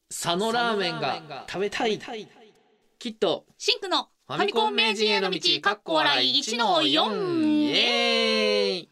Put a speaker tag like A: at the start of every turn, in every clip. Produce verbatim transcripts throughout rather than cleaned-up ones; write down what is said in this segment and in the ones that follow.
A: 佐野ラーメンが食べたい。きっと
B: シンクの
A: ファミコン名人への道かっこ笑いいちのよん。イエーイ。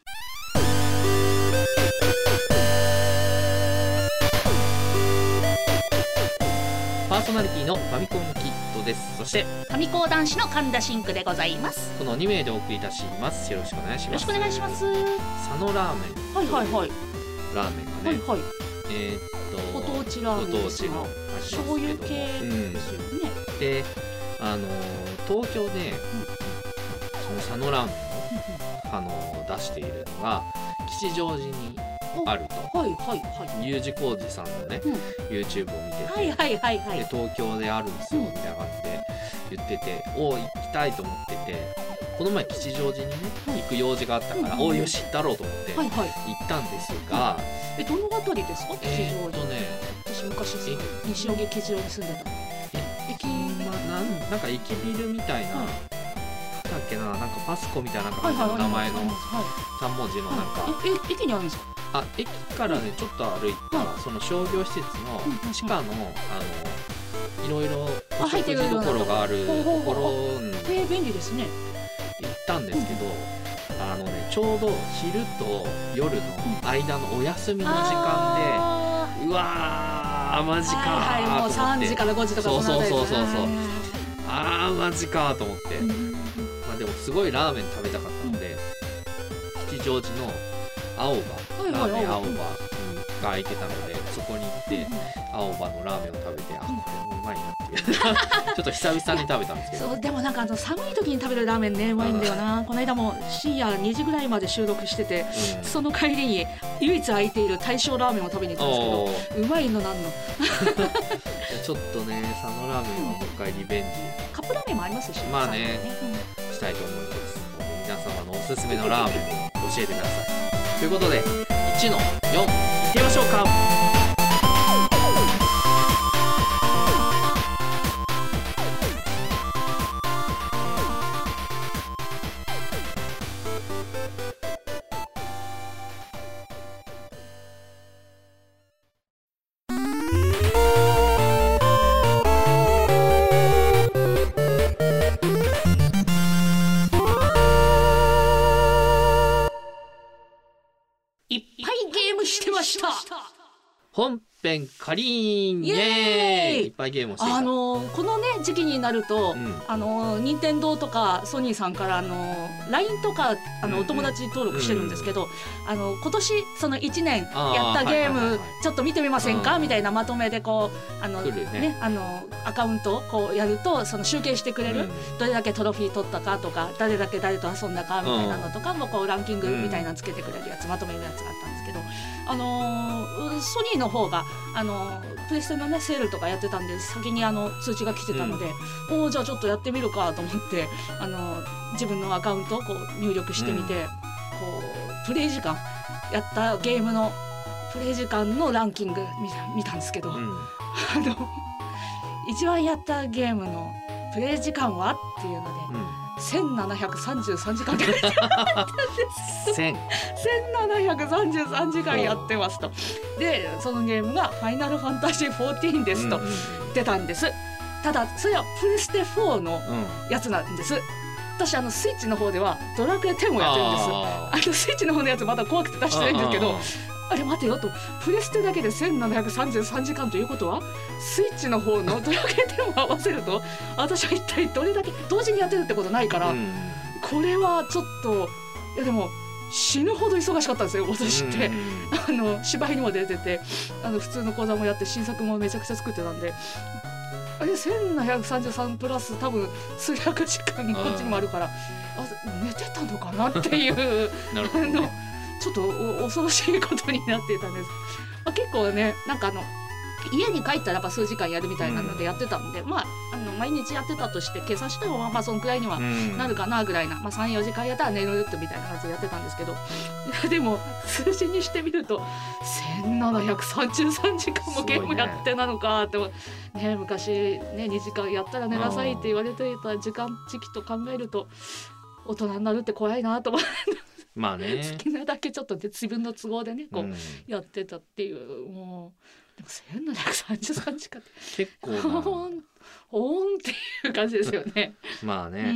A: パーソナリティのファミコンキットです。そして
B: ファミコン男子の神田シンクでございます。
A: このに名でお送りいたします。よろしくお願いします。
B: よろしくお願いします。
A: 佐野ラーメン、
B: はいはいはい
A: ラーメンがね、
B: はいはい、
A: えー、っと
B: ご当地ラーメンですが、
A: ご当地の
B: 醤油系ですよね、
A: うん、で、あの東京で、うん、その佐野ラーメンを、あの出しているのが吉祥寺にあると。
B: はいはいはい。
A: U字工事さんのね、うん、YouTube を見てて、
B: はいはいはいはい、
A: で東京であるんですよ、うん、みたいな感じで言ってて、お行きたいと思ってて、この前吉祥寺にね、はい、行く用事があったから、うん、およし行ったろうと思って行ったんですが、はいはい、
B: えどの辺りですか吉祥寺。
A: えー、っとね、
B: 私昔西荻吉祥に住んでた。
A: 駅、ま、なんなんか駅ビルみたいな、はい、だっけな、なんかパスコみたいな感じの名前のさん文字のなんか、
B: はい、え駅にあるんですか。
A: あ、駅からねちょっと歩いた、はい、その商業施設の地下の、うん、あのいろいろお食事どころがあるところに
B: えー、便利ですね。
A: 行ったんですけど、うん、あのねちょうど昼と夜の間のお休みの時間で、うん、うわーマジかーと思って、はいはい、もうさんじからごじとかそんなそうそうそうそうそう、あーマジかーと思って、うん、まあでもすごいラーメン食べたかったので、うん、吉祥寺の青葉、ラーメン青葉が空いてたので、そこに行って青葉のラーメンを食べて、あ、これもうまいなっていうちょっと久々に食べたんですけど、
B: そうでもなんかあの寒い時に食べるラーメンねうまいんだよな。この間も深夜にじぐらいまで収録してて、うん、その帰りに唯一空いている大正ラーメンを食べに行ったんですけど、うまいのなんの
A: ちょっとね佐野ラーメンはもう一回リベンジ、
B: カップラーメンもありますし、
A: まあね、うん、したいと思います。皆様のおすすめのラーメンを教えてください。ということでいちのよんいってみましょうか。本編カリーンイエーイ。いっぱいゲームをしていた。
B: あのー、このね時期になると、うん、あのー、任天堂とかソニーさんからあのー、ライン とかあの、うん、お友達登録してるんですけど、うん、あの今年そのいちねんやったゲームちょっと見てみませんかみたいなまとめでこうあの、ねね、あのアカウントをこうやるとその集計してくれる、うん、どれだけトロフィー取ったかとか誰だけ誰と遊んだかみたいなのとかもこうランキングみたいなのつけてくれるやつ、まとめるやつがあったんですけど、あのー、ソニーの方があのプレステのねセールとかやってたんで先にあの通知が来てたので、うん、おーじゃあちょっとやってみるかと思ってあの自分のアカウントをこう入力してみて、うん、こうプレイ時間やったゲームのプレイ時間のランキング見た、見たんですけど、うん、あの一番やったゲームのプレイ時間はっていうので、うん、せんななひゃくさんじゅうさんじかんって書いてあったんですせんななひゃくさんじゅうさんじかんやってますと。でそのゲームがファイナルファンタジーじゅうよんですと出たんです。ただそれはプレステフォーのやつなんです、うん、私あのスイッチの方ではドラクエテンをやってるんです。 あ, あのスイッチの方のやつまだ怖くて出してないんですけど、あれ待てよと、プレステだけでせんななひゃくさんじゅうさんじかんということはスイッチの方のドラクエテンを合わせると私は一体どれだけ同時にやってるってことないから、うん、これはちょっといやでも死ぬほど忙しかったんですよ私って、うん、あの芝居にも出ててあの普通の講座もやって新作もめちゃくちゃ作ってたんで、あれせんななひゃくさんじゅうさんプラス多分数百時間こっちにもあるから、あ寝てたのかなっていうなるほど、ね、あのちょっと恐ろしいことになっていたんです、まあ、結構ねなんかあの家に帰ったらやっぱ数時間やるみたいなのでやってたんで、うん、まあ、あの毎日やってたとして計算してもまあそのくらいにはなるかなぐらいな、うん、まあ、さんよじかんやったら寝るってみたいな感じでやってたんですけど、でも数字にしてみるとせんななひゃくさんじゅうさんじかんもゲームやってなのかって、ねね、昔、ね、にじかんやったら寝なさいって言われていた時間時期と考えると大人になるって怖いなと思ってまあね、好きなだけちょっと、ね、自分の都合でねこう、うん、やってたっていう、もうでもせんななひゃくさんじゅうさんじかんって
A: 結構な
B: ほんほんっていう感じですよね。
A: まあね、うん、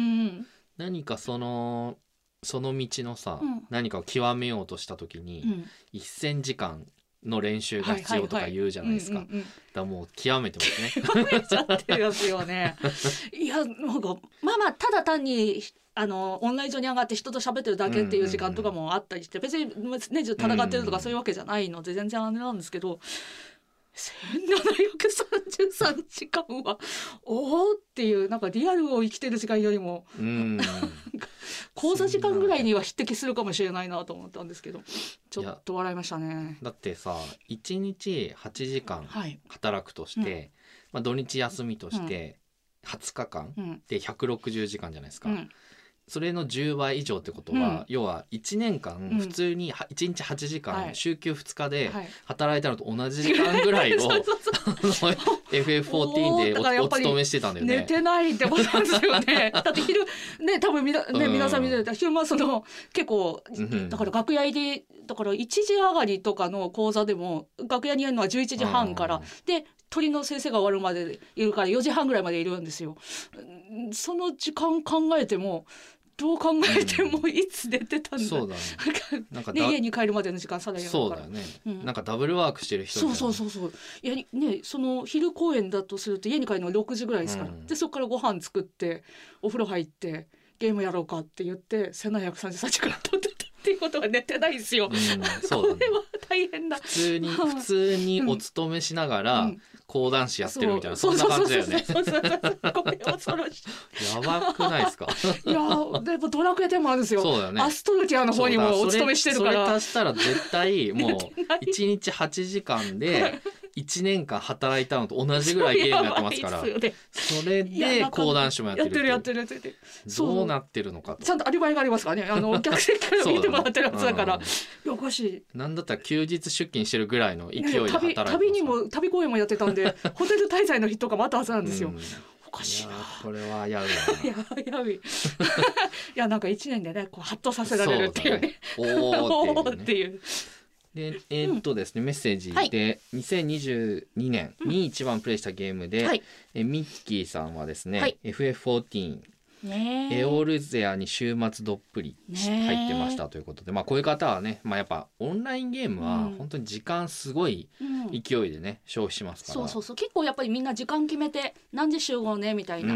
A: 何かそのその道のさ、うん、何かを極めようとした時に、うん、せんじかんの練習が必要とか言うじゃないですか。だからもう極めてますね。
B: 極めちゃってますよね。いやなんかまあまあただ単にあのオンライン上に上がって人と喋ってるだけっていう時間とかもあったりして、別に年中戦ってるとかそういうわけじゃないので全然あれなんですけど、せんななひゃくさんじゅうさんじかんはおおっていうなんかリアルを生きてる時間よりもうん講座時間ぐらいには匹敵するかもしれないなと思ったんですけど、ちょっと笑いましたね。
A: だってさいちにちはちじかん働くとして、はいうん、まあ、土日休みとしてはつかかんでひゃくろくじゅうじかんじゃないですか、うん、それのじゅうばい以上ってことは、うん、要はいちねんかん普通にいちにちはちじかん、うん、週休ふつかで働いたのと同じ時間ぐらいを、はい、エフエフフォーティーン で お, お勤めしてたんだよね。
B: 寝てないってことなんですよね。だって昼ね多分みな、ねうん、皆さん見てた昼間その結構だから楽屋入りだからいちじ上がりとかの講座でも楽屋にいるのはじゅういちじはんからで鳥の先生が終わるまでいるからよじはんぐらいまでいるんですよ。その時間考えてもどう考えてもいつ出てたんだ、うん、そうだねなんかで家に帰るまでの時間さらにやるから
A: そうだよね、うん、なんかダブルワークしてる人
B: そうそうそうそういや、ね、その昼公演だとすると家に帰るのろくじぐらいですから、うん、でそこからご飯作ってお風呂入ってゲームやろうかって言ってせんななひゃくさんじゅうさんじかん撮ってたっていうことは寝てないんですよ、うん、そうだね、これは大変だ。
A: 普通に普通にお勤めしながら、うん講談師やってるみたいな そ, そんな感じだよね。これ恐ろしい。やばくないですか。
B: いやでもドラクエでもあるんですよ。そうだよね。アストルティアの方にもお勤めしてるから。
A: それ足したら絶対もういちにちはちじかんでいちねんかん働いたのと同じぐらいゲームやってますから。それで講談師もやってる。
B: やってるやってるやってる。
A: どうなってるのかと。
B: ちゃんとアリバイがありますからね。あの客席から見てもらってるやつだから。おかしい。
A: なんだったら休日出勤してるぐらいの勢いで働いてます。
B: 旅にも旅公演もやってたんで。ホテル滞在の日とかもあったはずなんですよ。うん、おかしいな。
A: これはやる
B: ややびいやなんか一年でねこうハッとさせられるっていうね。おーっていう。
A: でえー、っとですね、うん、メッセージで、はい、にせんにじゅうにねんに一番プレイしたゲームで、うんはい、えミッキーさんはですね、はい、エフエフフォーティーンねエオルゼアに週末どっぷり入ってましたということで、まあ、こういう方はね、まあ、やっぱオンラインゲームは本当に時間すごい勢いでね、うん、消費しますから、
B: そうそうそう結構やっぱりみんな時間決めて何時集合ねみたいな、うん、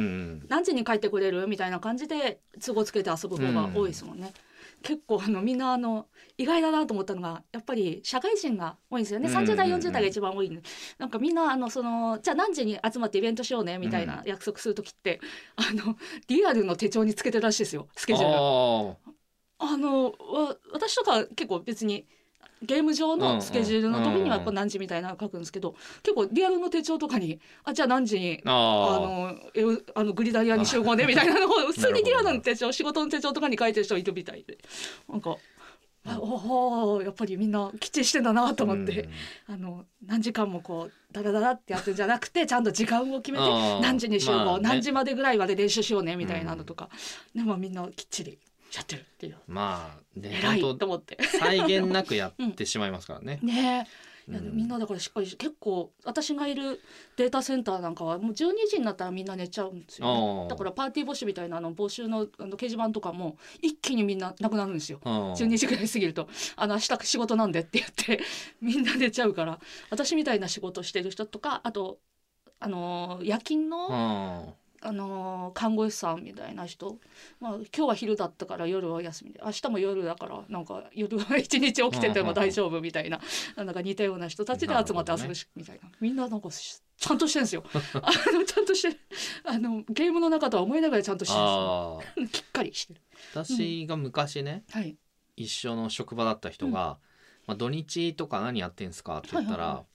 B: 何時に帰ってくれるみたいな感じで都合つけて遊ぶ方が多いですもんね、うん結構あのみんなあの意外だなと思ったのがやっぱり社会人が多いんですよね。さんじゅうだいよんじゅうだいが一番多いんで、なんかみんなあのそのじゃあ何時に集まってイベントしようねみたいな約束する時って、うん、あのリアルの手帳につけてるらしいですよスケジュール。ああのわ私とか結構別にゲーム上のスケジュールの時にはこう何時みたいなの書くんですけど、結構リアルの手帳とかにあじゃあ何時にあのえあのグリダリアに集合ねみたいなのを普通にリアルの手帳仕事の手帳とかに書いてる人いるみたいで、なんかあおやっぱりみんなきっちりしてんだなと思って、あの何時間もこうダラダラってやってるんじゃなくてちゃんと時間を決めて何時に集合、まあね、何時までぐらいまで練習しようねみたいなのとか、でもみんなきっちりやってるっていう。
A: まあね、
B: 偉いと思って
A: 際限なくやってしまいますからね。
B: うん、ねいやみんなだからしっかり結構私がいるデータセンターなんかはもうじゅうにじになったらみんな寝ちゃうんですよね。だからパーティー募集みたいなあの募集のあの掲示板とかも一気にみんななくなるんですよ。じゅうにじぐらい過ぎるとあの明日仕事なんでって言ってみんな寝ちゃうから、私みたいな仕事してる人とかあとあの夜勤のあの看護師さんみたいな人、まあ、今日は昼だったから夜は休みで明日も夜だからなんか夜は一日起きてても大丈夫みたいななんか似たような人たちで集まって遊ぶし、ね、みたいなみんななんかちゃんとしてるんですよあのちゃんとしてあのゲームの中とは思いながらちゃんとしてるんですよきっかりしてる。
A: 私が昔ね、うんはい、一緒の職場だった人が、うんまあ、土日とか何やってんすかって言ったら、はいはいはい、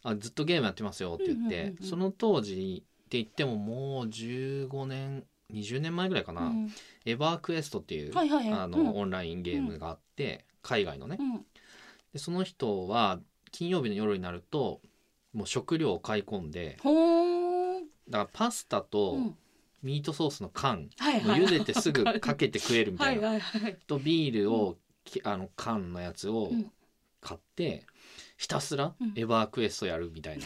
A: あずっとゲームやってますよって言って、うんうんうんうん、その当時って言ってももうじゅうごねんにじゅうねんまえぐらいかな、うん、エバークエストっていう、はいはいはい、あの、うん、オンラインゲームがあって、うん、海外のね、うん、でその人は金曜日の夜になるともう食料を買い込んで、だからパスタとミートソースの缶、うん、もう茹でてすぐかけて食えるみたいなはいはい、はい、とビールを、うん、あの缶のやつを買って、 ひたすらエヴァークエストやるみたいな、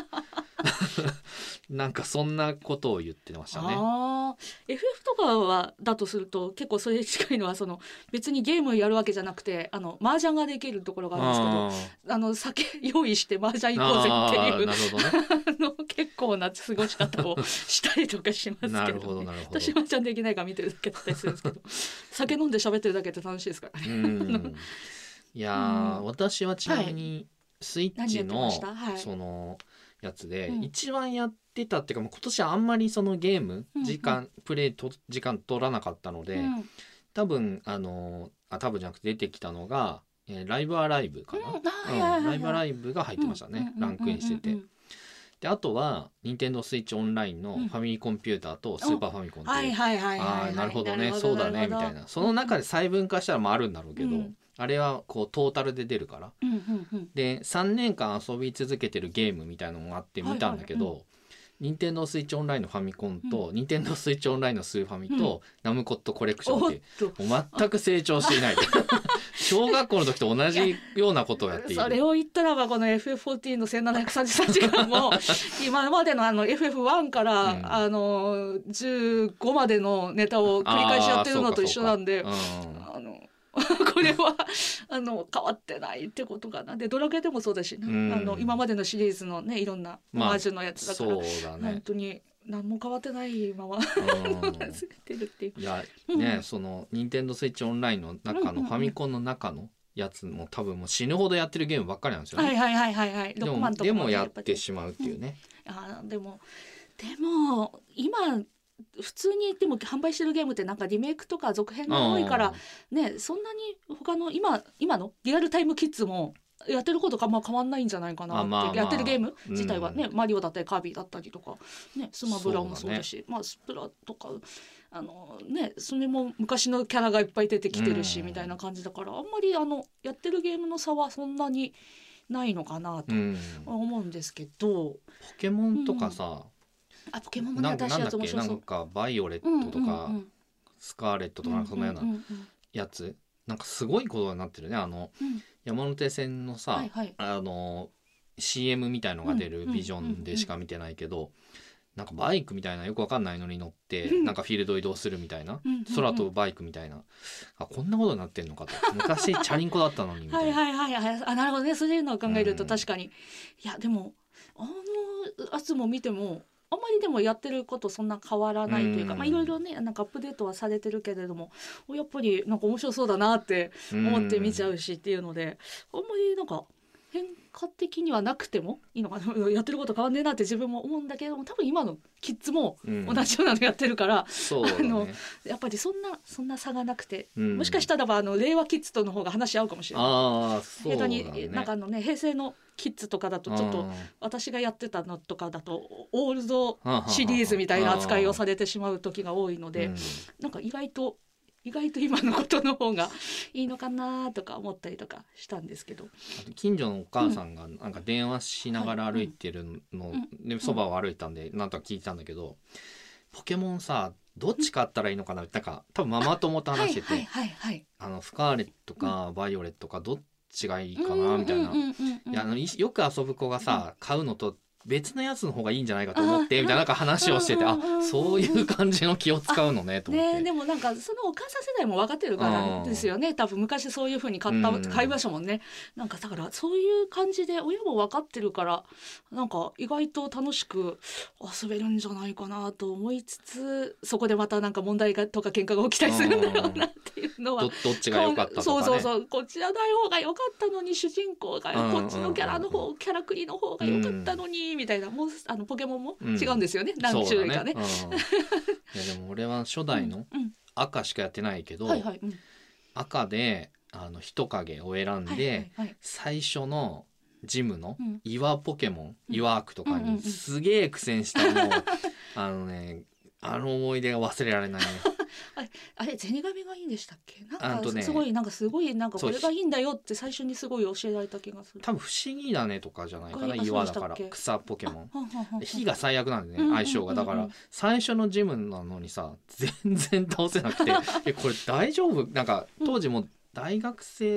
A: うん、なんかそんなことを言ってましたね。
B: あ エフエフ とかはだとすると結構それに近いのはその別にゲームやるわけじゃなくてあの麻雀ができるところがあるんですけど、あの酒用意して麻雀行こうぜっていうなるほど、ね、あの結構な過ごし方をしたりとかしますけど、ね、なるほどなるほど。私麻雀できないから見てるだけだったりするんですけど酒飲んで喋ってるだけって楽しいですからね。うん
A: いやー、うん、私はちなみにスイッチの、はい、そのやつで一番やってたっていうか、うん、今年はあんまりそのゲーム時間、うんうん、プレイと時間取らなかったので、うん、多分あのあ多分じゃなくて出てきたのが、えー、ライブアライブかな、うん、ライブアライブが入ってましたね、うん、ランクインしてて、うんうんうんうん、であとは任天堂スイッチオンラインのファミリーコンピューターとスーパーファミコンっていう、ああなるほどねそうだねみたいな、その中で細分化したらもあるんだろうけど、うん、あれはこうトータルで出るから、うんうんうん、でさんねんかん遊び続けてるゲームみたいなのもあって見たんだけど、はいはいうん、任天堂スイッチオンラインのファミコンと、うん、任天堂スイッチオンラインのスーファミと、うん、ナムコットコレクションってもう全く成長していない小学校の時と同じようなことをやっている。
B: それを言ったらばこの エフエフフォーティーン のせんななひゃくさんじゅうさんじかんも今までのあの エフエフワン から、うん、あのじゅうごまでのネタを繰り返しやってるのと一緒なんで、あのこれはあの変わってないってことかな。でドラクエでもそうだし、ね、うん、あの今までのシリーズのねいろんなオマージュのやつだから、まあそうだね、本当に何も変わってないままてるっていう。
A: いやね、うん、その任天堂スイッチオンラインの中のファミコンの中のやつも多分もう死ぬほどやってるゲームばっかりなんですよね。
B: はいはいはいはいはい。
A: でもでもやってしまうっていうね。
B: うん、あでもでも今普通にでも販売してるゲームってなんかリメイクとか続編が多いからね、そんなに他の今今のリアルタイムキッズもやってることがまあ変わんないんじゃないかなって、まあまあ、やってるゲーム自体はね、うん、マリオだったりカービィだったりとか、ね、スマブラもそうだし、ね、まあ、スプラとかあの、ね、それも昔のキャラがいっぱい出てきてるし、うん、みたいな感じだからあんまりあのやってるゲームの差はそんなにないのかなと思うんですけど、うん、
A: ポケモンとかさ、うん、
B: あポケモンもね私やつ面白そう。
A: なんかバイオレットとか、うんうんうん、スカーレットとかそんなようなやつ、うんうんうん、なんかすごいことになってるね。あの、うん、山手線のさ、はいはい、あの シーエム みたいのが出るビジョンでしか見てないけど、うんうんうんうん、なんかバイクみたいなよくわかんないのに乗って、うん、なんかフィールド移動するみたいな、うんうんうん、空飛ぶバイクみたいな、あこんなことになってんのかと。昔チャリンコだったのにみたいな
B: はいはいはいはい、あなるほどね、そういうのを考えると確かに、うん、いやでもあのやつも見てもあんまりでもやってることそんな変わらないというか、まあいろいろねなんかアップデートはされてるけれどもやっぱりなんか面白そうだなって思って見ちゃうしっていうので、あんまりなんか変化的にはなくてもいいのかな、やってること変わんねえなって自分も思うんだけども、多分今のキッズも同じようなのやってるから、うんね、あのやっぱりそんなそんな差がなくて、うん、もしかしたらばあの令和キッズとの方が話し合うかもしれない。あそうだね、になんかあのね平成のキッズとかだとちょっと私がやってたのとかだとオールドシリーズみたいな扱いをされてしまう時が多いので、うん、なんか意外と意外と今のことの方がいいのかなとか思ったりとかしたんですけど、
A: 近所のお母さんがなんか電話しながら歩いてるのでそばを歩いたんでなんとか聞いてたんだけど、ポケモンさどっち買ったらいいのかな、なんか多分ママ友と話してて、はいはいはいはい、あのスカーレットかバイオレットかどっちがいいかなみたいな、いやあのよく遊ぶ子がさ買うのと別のやつの方がいいんじゃないかと思ってみたいな、なんか話をしてて、あそういう感じの気を使うのねと思って、
B: ね、でもなんかそのお母さん世代も分かってるからですよね。多分昔そういう風に買った買いましたもんね。なんかだからそういう感じで親も分かってるからなんか意外と楽しく遊べるんじゃないかなと思いつつ、そこでまたなんか問題がとか喧嘩が起きたりするんだろうなっていうのは
A: ど, どっちが良かったとかね。
B: そうそうそう、こっちじゃない方が良かったのに主人公がこっちのキャラの方キャラクリの方が良かったのにみたいな、もうあのポケモンも違うんですよね、うん、何種類かね。
A: そうだね、うん、いやでも俺は初代の赤しかやってないけど、うんうんはいはいうん、赤であの人影を選んで、はいはいはい、最初のジムの岩ポケモン、うん、岩アークとかにすげえ苦戦したの、うんうんうん、あのねあの思い出が忘れられないね
B: あれ、あれゼニガメがいいんでしたっけ？なんかすごいなんかすごいなんかこれがいいんだよって最初にすごい教えられた気がする。
A: 多分不思議だねとかじゃないかな、岩だから草ポケモン。火が最悪なんでね相性が、だから最初のジムなのにさ全然倒せなくてえこれ大丈夫？なんか当時も大学生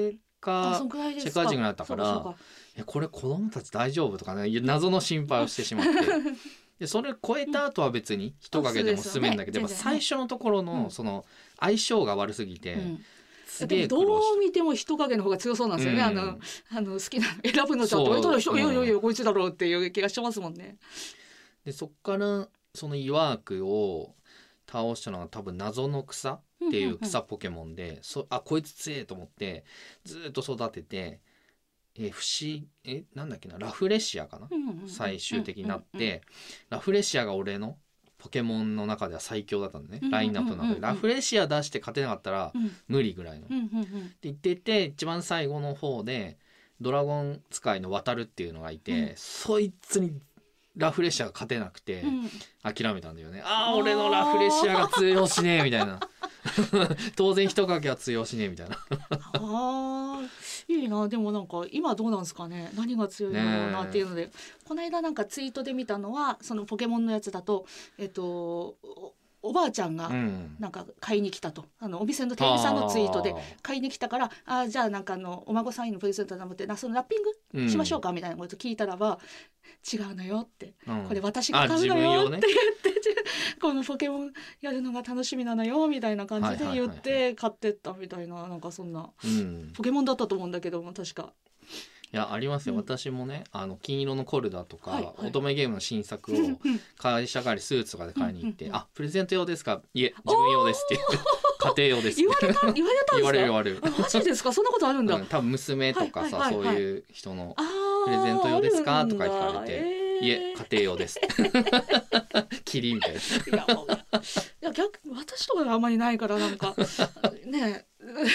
A: カ社会人になったから、えこれ子供たち大丈夫とかね謎の心配をしてしまってでそれ超えた後は別に人影でも進めんだけど、うんね、最初のところのその相性が悪すぎて、うん、
B: でもどう見ても人影の方が強そうなんですよね、うん、あのあの好きな選ぶのじゃどれとれ人いやいやいやこいつだろうっていう気がしますもんね。
A: でそっからそのイワークを倒したのは多分謎の草っていう草ポケモンで、うんうんうん、そあこいつ強えと思ってずっと育てて、え不思えなんだっけなラフレシアかな、うんうんうん、最終的になって、うんうんうん、ラフレシアが俺のポケモンの中では最強だったんだね、うんうんうんうん、ラインナップの中で、うんうん、ラフレシア出して勝てなかったら無理ぐらいの、うんうんうん、って言ってて一番最後の方でドラゴン使いの渡るっていうのがいて、うん、そいつにラフレシアが勝てなくて諦めたんだよね、うん、あー俺のラフレシアが通用しねえみたいな当然人影は通用しねえみたいな
B: あいいな。でもなんか今どうなんですかね、何が強いのなっていうので、この間なんかツイートで見たのはそのポケモンのやつだとえっとおばあちゃんがなんか買いに来たと、うん、あのお店の店員さんのツイートで買いに来たからあじゃあなんかあのお孫さんへのプレゼントだと思ってなそのラッピングしましょうか、うん、みたいなこと聞いたらば違うのよって、うん、これ私が買うのよって言って、ね、このポケモンやるのが楽しみなのよみたいな感じで言って買ってったみたいな、なんかそんな、うん、ポケモンだったと思うんだけども確か
A: いやありますよ、うん、私もねあの金色のコルダとか、はいはい、乙女ゲームの新作を会社帰りスーツとかで買いに行ってあプレゼント用ですかいえ自分用ですって家庭用です
B: 言われた言われたんですか
A: 言われる言われる
B: マジですかそんなことあるんだ、うん、
A: 多分娘とかさ、はいはいはいはい、そういう人のプレゼント用ですかとか聞かれて、えー、いえ家庭用ですキリみたいな。いや
B: いや逆私とかがあんまりないからなんかね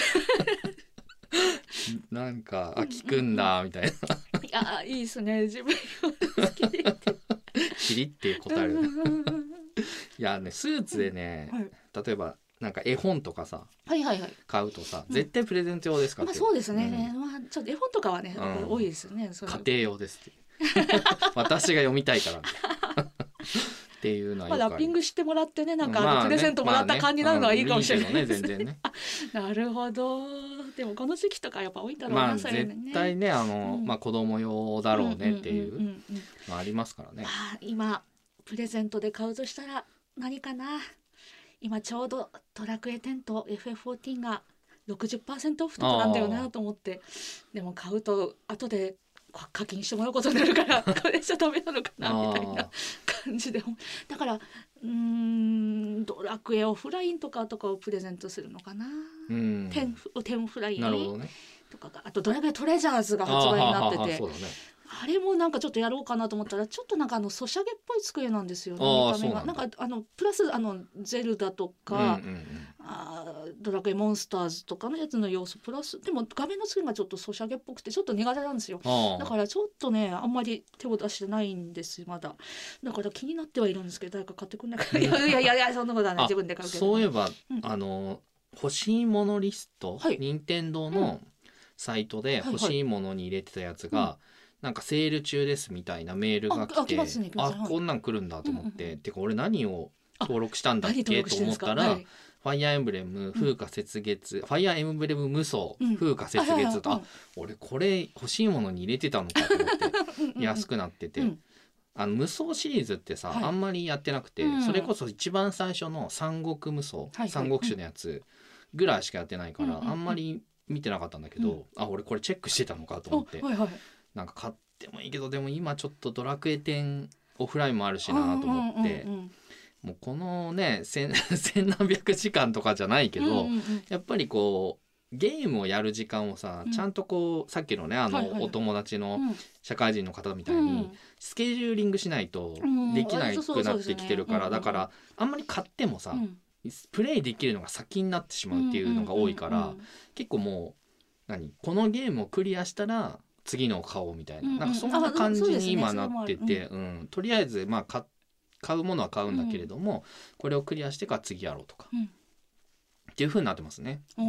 A: なんかあ聞くんだみたいな。い
B: やいいですね自分好きで
A: キリって答えるいやねスーツでね、はい、例えばなんか絵本とかさ、
B: はいはいはい、
A: 買うとさ絶対プレゼント用ですかって、
B: まあ、そうですね、うんまあ、ちょっと絵本とかはね、うん、多いですよね。
A: そ家庭用ですって私が読みたいからっていうのはよくある、
B: まあ、ラッピングしてもらってねなんか、まあね、プレゼントもらった感じになるのはいいかもしれないですね、ねなるほど。でもこの時期とかやっぱ多いんだろうな、
A: まあ、それね絶対ねあの、うんまあ、子供用だろうねっていうのありますからね、
B: まあ、今プレゼントで買うとしたら何かな。今ちょうどドラクエテンと エフエフフォーティーン が ろくじゅっパーセント オフとかなんだよなと思って、でも買うと後で課金してもらうことになるからこれじゃダメなのかなみたいな感じで、だからうーんドラクエオフラインとかとかをプレゼントするのかな。うんテンテンオフライン、ね、とかがあとドラクエトレジャーズが発売になってて あ, あれもなんかちょっとやろうかなと思ったらちょっとなんかあのソシャゲっぽい机なんですよね。見た目がなんかあのプラスあのゼルダとか、うんうんうん、あドラクエモンスターズとかのやつの要素プラスでも画面の作りがちょっとソシャゲっぽくてちょっと苦手なんですよ。だからちょっとねあんまり手を出してないんですまだ。だから気になってはいるんですけど誰か買ってくんないかいやいやいやいやそんなことはない自分で買うけど。
A: そういえば、うん、あの欲しいものリスト、はい、任天堂のサイトで欲しいものに入れてたやつが、はいはい、なんかセール中ですみたいなメールが来て あ, あ, ね、あこんなん来るんだと思って、うんうん、てか俺何を登録したんだっけと思ったら、はい、ファイアーエンブレム風化雪月、うん、ファイアーエンブレム無双、うん、風化雪月と、あ、俺これ欲しいものに入れてたのかと思って安くなってて、うん、あの無双シリーズってさ、はい、あんまりやってなくて、うん、それこそ一番最初の三国無双、はいはい、三国志のやつぐらいしかやってないから、うん、あんまり見てなかったんだけど、うん、あ俺これチェックしてたのかと思って、はいはい、なんか買ってもいいけどでも今ちょっとドラクエテンオフラインもあるしなと思って、うんうんうんうん、もうこのね千何百時間とかじゃないけど、うんうんうん、やっぱりこうゲームをやる時間をさ、うん、ちゃんとこうさっきのねあの、はいはい、お友達の社会人の方みたいに、うん、スケジューリングしないとできなくなってきてるから、だからあんまり買ってもさ、うんプレイできるのが先になってしまうっていうのが多いから、うんうんうんうん、結構もう何このゲームをクリアしたら次のを買おうみたいな、うんうん、なんかそんな感じに今なってて、うんうん、とりあえずまあ買買うものは買うんだけれども、うん、これをクリアしてから次やろうとか、うん、っていう風になってますね。
B: うん、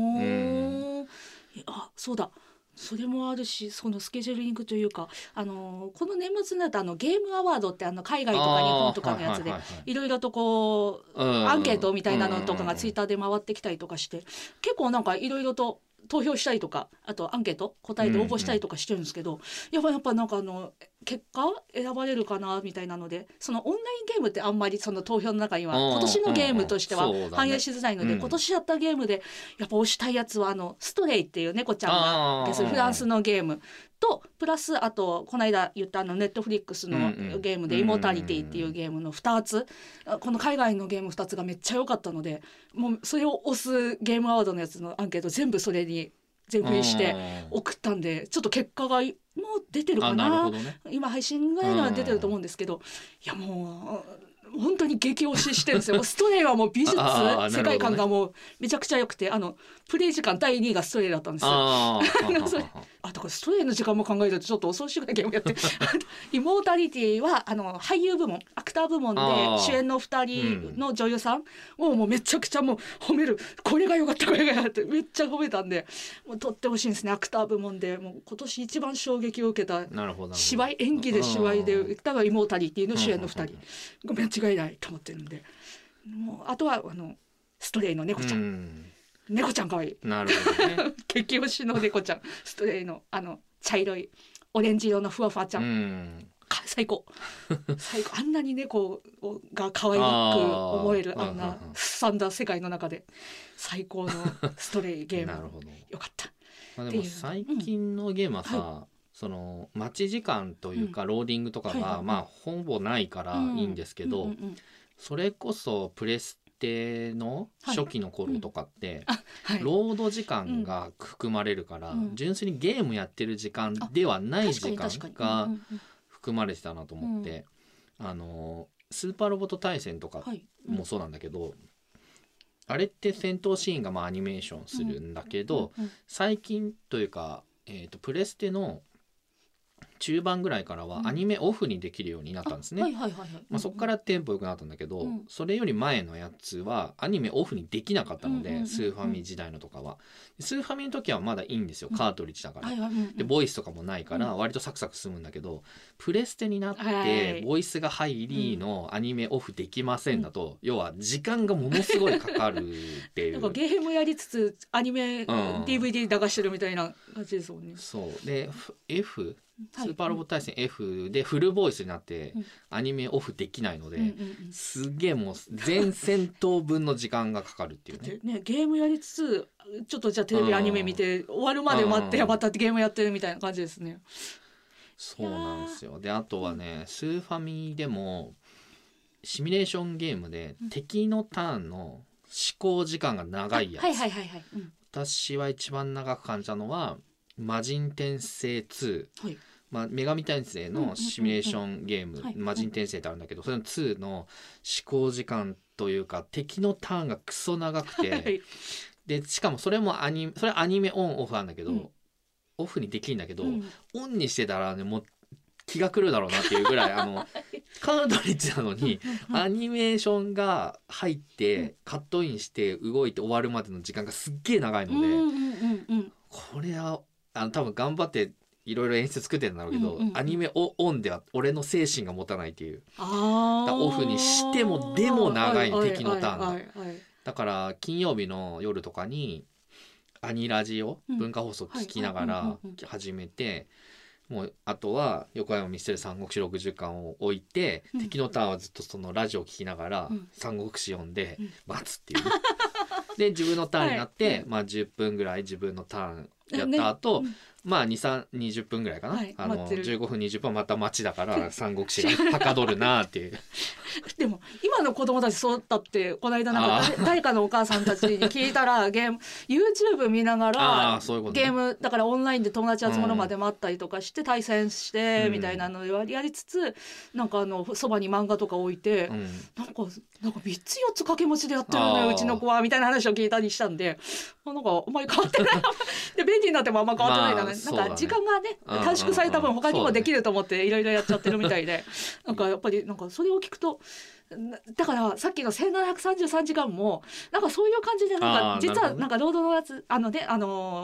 B: あそうだそれもあるしそのスケジューリングというか、あのー、この年末になるとあのゲームアワードってあの海外とか日本とかのやつでいろいろとこうアンケートみたいなのとかがツイッターで回ってきたりとかして結構なんかいろいろと投票したりとかあとアンケート答えて応募したりとかしてるんですけど、うんうん、やっぱやっぱなんかあの結果選ばれるかなみたいなのでそのオンラインゲームってあんまりその投票の中には今年のゲームとしては反映しづらいので、ねうん、今年やったゲームでやっぱ推したいやつはあのストレイっていう猫ちゃんがフランスのゲームとプラスあとこの間言ったあのネットフリックスのゲームでイモータリティっていうゲームのふたつこの海外のゲームふたつがめっちゃ良かったのでもうそれを押すゲームアワードのやつのアンケート全部それに全振りして送ったんでちょっと結果がもう出てるか な, な、ね、今配信ぐらいのは出てると思うんですけどいやもう本当に激推ししてるんですよストレイはもう美術、ね、世界観がもうめちゃくちゃ良くてあのプレイ時間だいにいがストレイだったんですよああだからストレイの時間も考えるとちょっと恐ろしいぐらいゲームやってイモータリティはあの俳優部門アクター部門で主演のふたりの女優さんをもうめちゃくちゃもう褒めるこれが良かったこれが良かったってめっちゃ褒めたんでもうとってほしいんですねアクター部門でもう今年一番衝撃を受けた芝居演技で芝居でだからイモータリティの主演のふたりごめん違いないと思ってるんでもうあとはあのストレイの猫ちゃん、うん、猫ちゃんかわいい
A: なるほどね
B: 激推しの猫ちゃんストレイのあの茶色いオレンジ色のふわふわちゃん、うん、最高最高あんなに猫が可愛く思えるあんなすさんだ世界の中で最高のストレイゲームなるほどよかった、
A: まあ、でも最近のゲームはさ、うんはいその待ち時間というかローディングとかがまあほぼないからいいんですけどそれこそプレステの初期の頃とかってロード時間が含まれるから純粋にゲームやってる時間ではない時間が含まれてたなと思ってあのスーパーロボット対戦とかもそうなんだけどあれって戦闘シーンがまあアニメーションするんだけど最近というかえとプレステの中盤ぐらいからはアニメオフにできるようになったんですね。そこからテンポ良くなったんだけど、うん、それより前のやつはアニメオフにできなかったので、うんうんうんうん、スーファミ時代のとかはスーファミの時はまだいいんですよカートリッジだから、うんはいはいうんうん、でボイスとかもないから割とサクサク進むんだけどプレステになってボイスが入りのアニメオフできませんだと、うん、要は時間がものすごいかかるっていうなんか
B: ゲームやりつつアニメ、うん、ディーブイディー 流してるみたいな感じですもんね。
A: そうで Fスーパーロボット対戦 F でフルボイスになってアニメオフできないので、うんうんうん、すげえもう全戦闘分の時間がかかるっていうね
B: ねゲームやりつつちょっとじゃあテレビアニメ見て終わるまで待ってまたゲームやってるみたいな感じですね。
A: そうなんですよ。であとはねスーファミでもシミュレーションゲームで敵のターンの思考時間が長いやつ、はいはいはいはいうん、私は一番長く感じたのは魔人転生ツー、はいまあ、女神転生のシミュレーションゲーム、うんうんうんうん、魔人転生ってあるんだけどそれのツーの思考時間というか敵のターンがクソ長くて、はい、でしかもそれもアニそれはアニメオンオフなんだけど、うん、オフにできるんだけど、うん、オンにしてたらねもう気が狂うだろうなっていうぐらいあのカートリッジなのにアニメーションが入ってカットインして動いて終わるまでの時間がすっげえ長いので、うんうんうんうん、これはあの多分頑張っていろいろ演出作ってるんだろうけど、うんうんうん、アニメオンでは俺の精神が持たないっていうあオフにしてもでも長い敵のターンがだから金曜日の夜とかにアニラジオ、うん、文化放送聞きながら始めてもうあとは横山ミステル三国志ろくじゅっかんを置いて、うん、敵のターンはずっとそのラジオを聞きながら、うん、三国志読んで待つっていう、ね、で自分のターンになって、はいまあ、じゅっぷんぐらい自分のターンやった後、ねうんまあにじゅう、さん、にじゅっぷんぐらいかな、はい、あのじゅうごふんにじゅっぷんまた待ちだから三国志がはかどるなっていう
B: でも今の子供たちそうだってこの間なんか誰かのお母さんたちに聞いたらゲーム YouTube 見ながら
A: うう、ね、
B: ゲームだからオンラインで友達集まるまで待ったりとかして対戦してみたいなのをやりつつ、うん、なんかあのそばに漫画とか置いて、うん、なんかなんかみっつよっつ掛け持ちでやってるのようちの子はみたいな話を聞いたりしたんでなんかあんまり変わってないで便利になってもあんま変わってないな、まあなんか時間がね短縮された分他にもできると思っていろいろやっちゃってるみたいでなんかやっぱりなんかそれを聞くとだからさっきのせんななひゃくさんじゅうさんじかんもなんかそういう感じでなんか実はなんかロードのやつあのねあの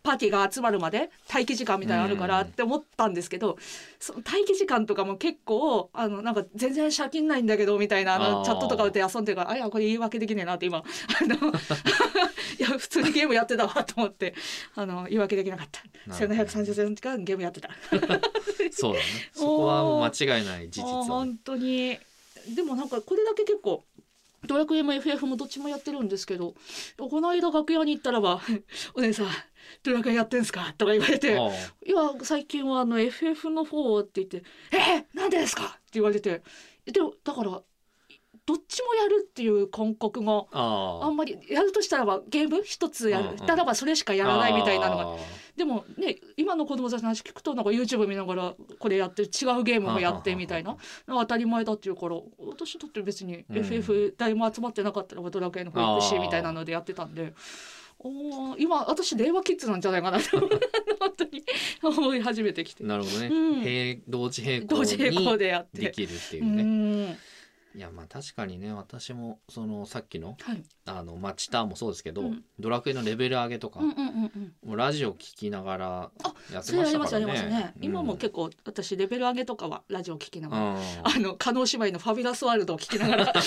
B: パーティーが集まるまで待機時間みたいなのあるからって思ったんですけど、その待機時間とかも結構あのなんか全然借金ないんだけどみたいなあのチャットとかで遊んでるから、あいやこれ言い訳できねえなって今あのいや普通にゲームやってたわと思ってあの言い訳できなかった。せんななひゃくさんじゅう時間ゲームやってた
A: そうだね、そこはもう間違いない事実は、ね、
B: 本当に。でもなんかこれだけ結構ドラクエも エフエフ もどっちもやってるんですけど、この間楽屋に行ったらばお姉さんドラクエやってんすかとか言われて、いや最近はあの エフエフ の方って言って、えー、なんでですかって言われて、でもだからどっちもやるっていう感覚が あ, あんまりやるとしたらばゲーム一つやるたらばそれしかやらないみたいなのが、でもね今の子供たちの話聞くとなんか YouTube 見ながらこれやって違うゲームもやってみたいなのが当たり前だっていうから、私だって別に エフエフ 誰も集まってなかったらドラクエの方行くしみたいなのでやってたんで、お今私令和キッズなんじゃないかなと本当に思い始めてきて。
A: なるほどね、うん、並同時並行
B: 同時並行でやって
A: できるっていうね。うんいやまあ確かにね、私もそのさっきの、はい、あのマチターもそうですけど、うん、ドラクエのレベル上げとか、うんうんうんうん、もうラジオ聞きながらやってましたからね。あ、それありますありますね、うん、今も結構私レベル上げとかはラジオ聞きながら、うん、あの加納姉妹のファビュラスワールドを聞きながら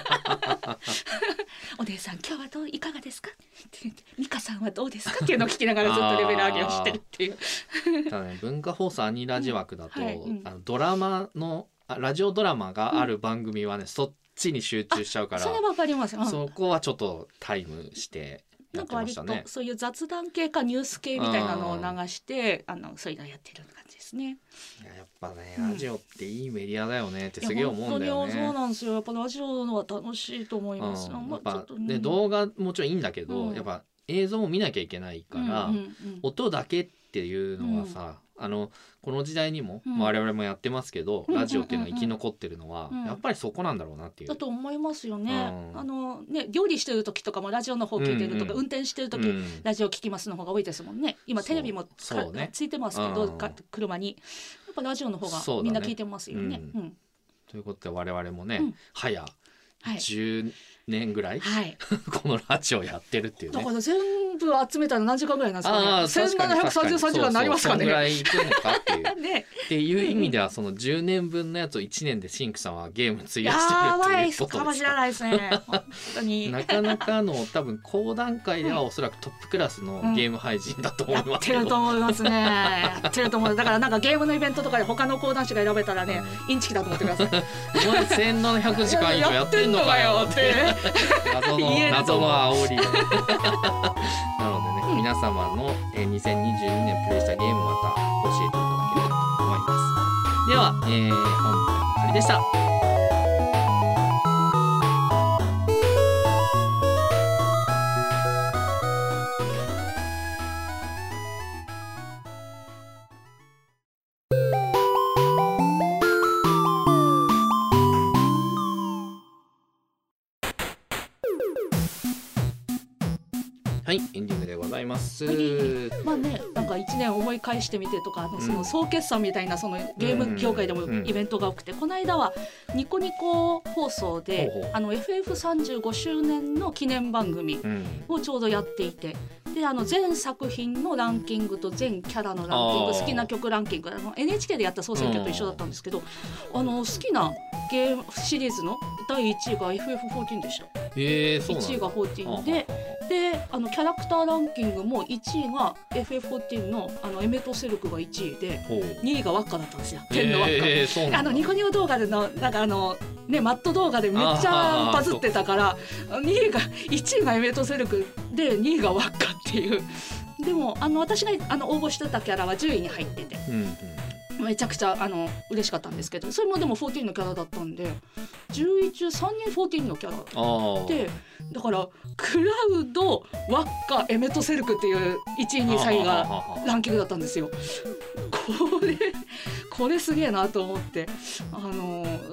A: お姉さん今日はどういかがですかって言って、ミカさんはどうですかっていうのを聞きながらずっとレベル上げをしてるっていうただね、文化放送アニラジ枠だと、うんはいうん、あのドラマのラジオドラマがある番組はね、うん、そっちに集中しちゃうから、
B: それわかります、うん、
A: そこはちょっとタイムしてやってましたね。
B: なんか割とそういう雑談系かニュース系みたいなのを流してあのそういうのやってる感じですね。
A: いややっぱね、ラジオっていいメディアだよねってすげえ思うんだよね。
B: 本当にそうなんですよ。やっぱラジオのは楽しいと思います。うん、
A: やっぱで動画もちろんいいんだけど、うん、やっぱ映像も見なきゃいけないから、うんうんうん、音だけっていうのはさ、うん、あのこの時代にも、うん、我々もやってますけど、うん、ラジオっていうのは生き残ってるのは、うんうんうん、やっぱりそこなんだろうなっていう。
B: だと思いますよね。うん、あのね料理してる時とかもラジオの方聞いてるとか、うんうん、運転してる時、うん、ラジオ聞きますの方が多いですもんね。今テレビもか、ね、ついてますけど、うん、車にやっぱラジオの方がみんな聞いてますよね。
A: うんうん、ということで我々もね、うん、早じゅうねんぐらい、はい、このラジオやってるっていうね。
B: だから全部集めたら何時間ぐらいなんですかね。せんななひゃくさんじゅうさんじかんになりますかね。
A: そうそう、そんぐらいいくのかっていう、ね、っていう意味ではそのじゅうねんぶんのやつをいちねんでシンクさんはゲーム費やしてるっていうことですか。
B: かもしれないですね。本当に
A: なかなかの多分高段階ではおそらくトップクラスのゲーム配信だと思いますけど、
B: うん、やってると思いますね。やってると思う。だからなんかゲームのイベントとかで他の講談師が選べたらね、うん、インチキだと思ってください。
A: お前せんななひゃくじかん以上やってんのかよって謎の謎の煽りなのでね、うん、皆様のにせんにじゅうにねんプレイしたゲームをまた教えていただければと思います。では、えー、本編はこれでした。はい、エンディングでございます。
B: まあね、なんかいちねん思い返してみてとか、その総決算みたいなそのゲーム業界でもイベントが多くて、うんうん、この間はニコニコ放送で、うん、あの エフエフさんじゅうご 周年の記念番組をちょうどやっていて、であの全作品のランキングと全キャラのランキング、好きな曲ランキング、あの エヌエイチケー でやった総選挙と一緒だったんですけど、あの好きなゲームシリーズのだいいちいが エフエフじゅうよん でした。
A: えー、そうなんだ。
B: いちいがじゅうよんで、であのキャラクターランキングもいちいが エフエフじゅうよん の, あのエメトセルクがいちいで、にいがワッカだったんですよ。天のワッカ、えー、あのニコニコ動画でのなんかあのねマット動画でめっちゃバズってたから、にいがいちいがエメトセルクでにいがワッカっていう。でもあの私があの応募してたキャラはじゅういに入ってて、うんうん、めちゃくちゃあの嬉しかったんですけど、それもでもじゅうよんのキャラだったんで、じゅういち中さんにんじゅうよんのキャラで、だからクラウド、ワッカ、エメトセルクっていういちいにさいがランキングだったんですよ。これこれすげえなと思って、あの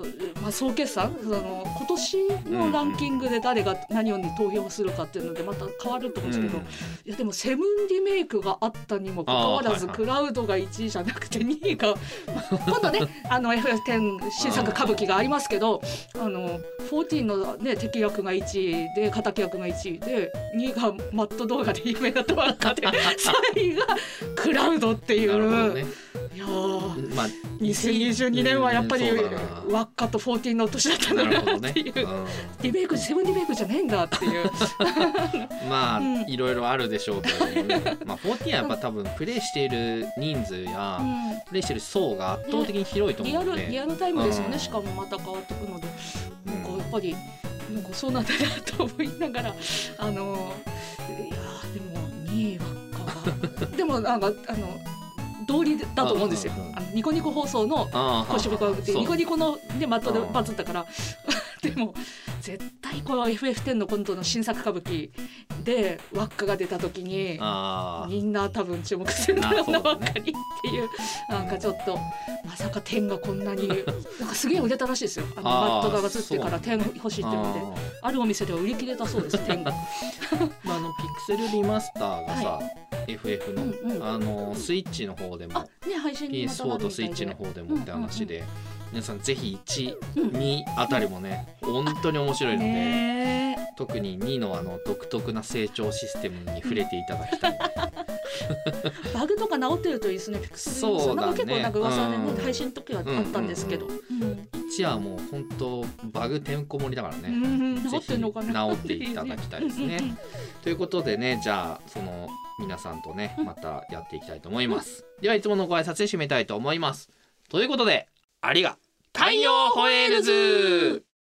B: まあ、総決算その今年のランキングで誰が何をに投票するかっていうのでまた変わると思うんですけど、うん、いやでもセブンリメイクがあったにもかかわらず、はいはい、クラウドがいちいじゃなくてにいが今度ねあの エフエフテン 新作歌舞伎がありますけど、あのじゅうよんの、ね、敵役がいちいで敵役がいちいでにいがマット動画で有名だったばっかでさんいがクラウドっていう、ね、いやー、まあ、にせんにじゅうにねんはやっぱりワッカとじゅうよんの年だったんだなっていう、ね、うん、リメイクセブンリメイクじゃねえんだっていう
A: まあ、うん、いろいろあるでしょうけどね、まあ、じゅうよんはやっぱ多分プレイしている人数や、うん、プレイしている層が圧倒的に広いと思うので、
B: ね、リアル、リアルタイムですよね、うん、しかもまた変わってくるので、なんかやっぱりなんかそうなんだなと思いながら、あのいやでもにいばっかでもなんかあの道理だと思うんですよ。あのニコニコ放送のコシビコってニコニコのでマットでバズったからでも絶対この エフエフテン の今度の新作歌舞伎で輪っかが出た時にみんな多分注目するんだろうな輪っかにっていう、なんかちょっとまさか天がこんなになんかすげえ売れたらしいですよ。あのマットがバズってから天欲しいっていうので、あるお店では売り切れたそうです天が
A: まあ、あのピクセルリマスターがさ、はい、エフエフ の、うんうん、あのスイッチの方でも、ね、ピーエスフォー とスイッチの方でもって話で、うんうんうん、皆さんぜひいち、にあたりもね、うん、本当に面白いので、ね、特ににのあの独特な成長システムに触れていただきたい
B: バグとか直ってるといいですね。ピクセルそうだね、なんか結構なんか噂でね、うん、配信の時はあったんですけど、うんうんうん、
A: いちはもう本当バグてんこ盛りだからね、
B: うん、ぜひ
A: 治っていただきたいですねということでね、じゃあその皆さんとねまたやっていきたいと思います、うん、ではいつものご挨拶で締めたいと思います。ということで、ありが太陽ホエールズ。